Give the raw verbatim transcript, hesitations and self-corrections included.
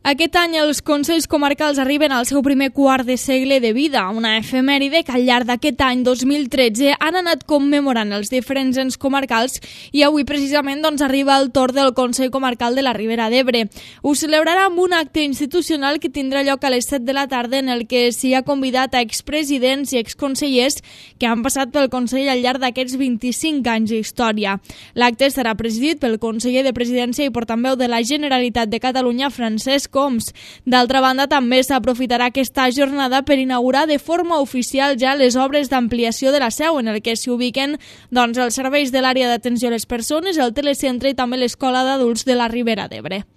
Aquest any els Consells Comarcals arriben al seu primer quart de segle de vida, una efemèride que al llarg d'aquest any dos mil tretze han anat commemorant els diferents ens comarcals i avui precisament doncs, arriba el torn del Consell Comarcal de la Ribera d'Ebre. Ho celebrarà amb un acte institucional que tindrà lloc a les set de la tarda en el que s'hi ha convidat a expresidents i exconsellers que han passat pel Consell al llarg d'aquests vint-i-cinc anys d'història. L'acte serà presidit pel conseller de Presidència i portaveu de la Generalitat de Catalunya, Francesc Homs. D'altra banda, també s'aprofitarà aquesta jornada per inaugurar de forma oficial ja les obres d'ampliació de la seu, en el que s'hi ubiquen doncs, els serveis de l'àrea d'atenció a les persones, el telecentre i també l'escola d'adults de la Ribera d'Ebre.